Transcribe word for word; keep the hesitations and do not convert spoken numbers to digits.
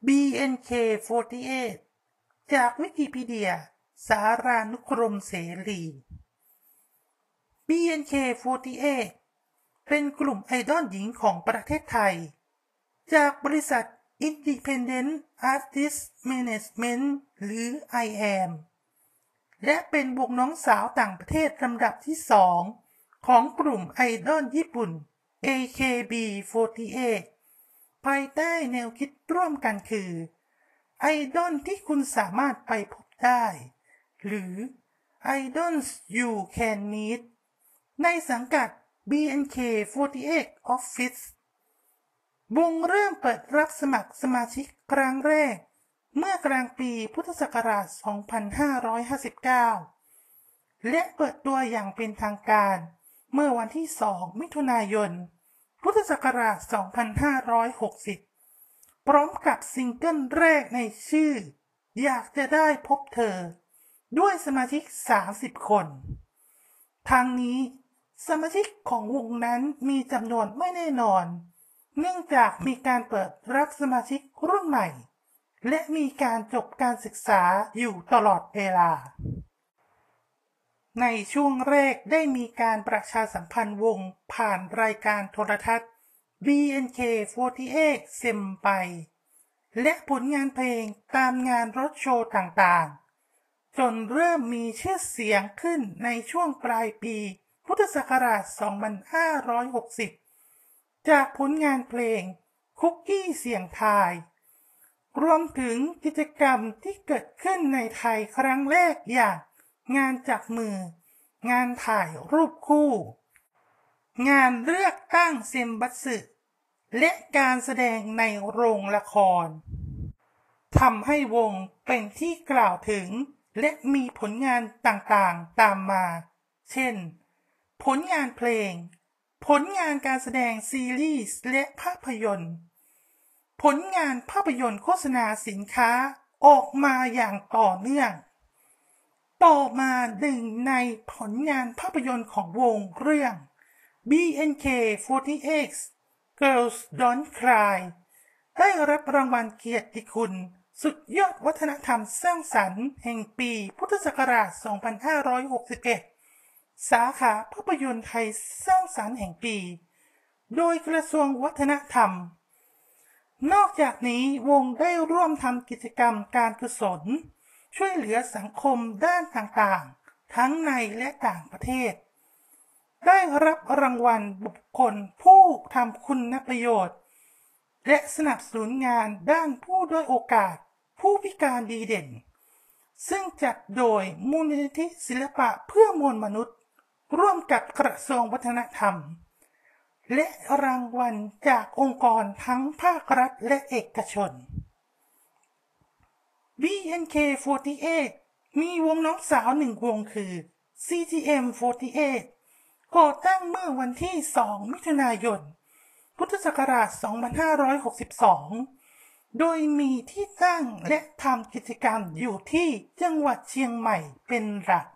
บี เอ็น เค สี่สิบแปด จากวิกิพีเดียสารานุกรมเสรี บี เอ็น เค สี่สิบแปด เป็นกลุ่มไอดอลหญิงของประเทศไทยจากบริษัท Independent Artist Management หรือ ไอ เอ เอ็ม และเป็นวงน้องสาวต่างประเทศลำดับที่สองของกลุ่มไอดอลญี่ปุ่น เอ เค บี สี่สิบแปด ภายใต้แนวคิดร่วมกันคือไอดอลที่คุณสามารถไปพบได้หรือ Idols You Can Meet ในสังกัด บี เอ็น เค สี่สิบแปด Office วงเริ่มเปิดรับสมัครสมาชิกครั้งแรกเมื่อกลางปีพุทธศักราช สองพันห้าร้อยห้าสิบเก้า และเปิดตัวอย่างเป็นทางการเมื่อวันที่ สอง มิถุนายน พุทธศักราช สองพันห้าร้อยหกสิบ พร้อมกับซิงเกิลแรกในชื่ออยากจะได้พบเธอด้วยสมาชิก สามสิบ คนทางนี้สมาชิกของวงนั้นมีจำนวนไม่แน่นอนเนื่องจากมีการเปิดรับสมาชิกรุ่นใหม่และมีการจบการศึกษาอยู่ตลอดเวลาในช่วงแรกได้มีการประชาสัมพันธ์วงผ่านรายการโทรทัศน์ บี เอ็น เค สี่สิบแปด เซมไปและผลงานเพลงตามงานรถโชว์ต่างๆจนเริ่มมีชื่อเสียงขึ้นในช่วงปลายปีพุทธศักราช สองพันห้าร้อยหกสิบ จากผลงานเพลงคุกกี้เสียงทายรวมถึงกิจกรรมที่เกิดขึ้นในไทยครั้งแรกอย่างงานจับมืองานถ่ายรูปคู่งานเลือกตั้งเซมบัตสึและการแสดงในโรงละครทำให้วงเป็นที่กล่าวถึงและมีผลงานต่างๆตามมาเช่นผลงานเพลงผลงานการแสดงซีรีส์และภาพยนตร์ผลงานภาพยนตร์โฆษณาสินค้าออกมาอย่างต่อเนื่องต่อมาหนึ่งในผลงานภาพยนตร์ของวงเรื่อง บี เอ็น เค สี่สิบแปด Girls Don't Cry ได้รับรางวัลเกียรติคุณสุดยอดวัฒนธรรมสร้างสรรค์แห่งปีพุทธศักราช สองพันห้าร้อยหกสิบเอ็ด สาขาภาพยนตร์ไทยสร้างสรรค์แห่งปีโดยกระทรวงวัฒนธรรมนอกจากนี้วงได้ร่วมทำกิจกรรมการกุศลช่วยเหลือสังคมด้านต่างๆทั้งในและต่างประเทศได้รับรางวัลบุคคลผู้ทำคุณประโยชน์และสนับสนุนงานด้านผู้ด้อยโอกาสผู้พิการดีเด่นซึ่งจัดโดยมูลนิธิศิลปะเพื่อมวลมนุษย์ร่วมกับกระทรวงวัฒนธรรมและรางวัลจากองค์กรทั้งภาครัฐและเอกชน บี เอ็น เค สี่สิบแปด มีวงน้องสาวหนึ่งวงคือ ซี ที เอ็ม สี่สิบแปด ก่อตั้งเมื่อวันที่ สอง มิถุนายน พุทธศักราช สองพันห้าร้อยหกสิบสอง โดยมีที่ตั้งและทำกิจกรรมอยู่ที่จังหวัดเชียงใหม่เป็นหลัก